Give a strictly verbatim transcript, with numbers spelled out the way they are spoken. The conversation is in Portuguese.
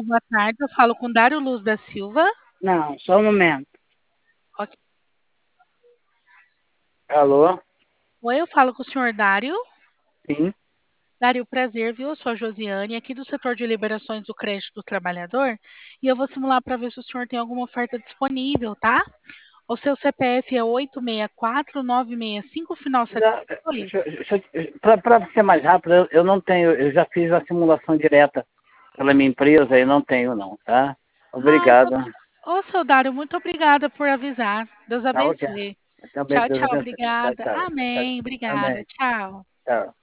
Alô, boa tarde. Eu falo com Dário Luz da Silva. Não, só um momento. Ok. Alô? Oi, eu falo com o senhor Dário. Sim. Dário, prazer, viu? Eu sou a Josiane, aqui do setor de liberações do crédito do trabalhador. E eu vou simular para ver se o senhor tem alguma oferta disponível, tá? O seu C P F é oito seis quatro nove seis cinco, final setenta e dois. Para ser mais rápido, eu, eu não tenho, eu já fiz a simulação direta pela minha empresa e não tenho não, tá? Ah, então. Obrigado. Ô, seu Dário, muito obrigada por avisar. Deus Tá, ok. abençoe. Também Tchau, Deus tchau, abençoe. Tchau, obrigada. tchau. Tchau. Amém, obrigada. Amém. Tchau. Tchau.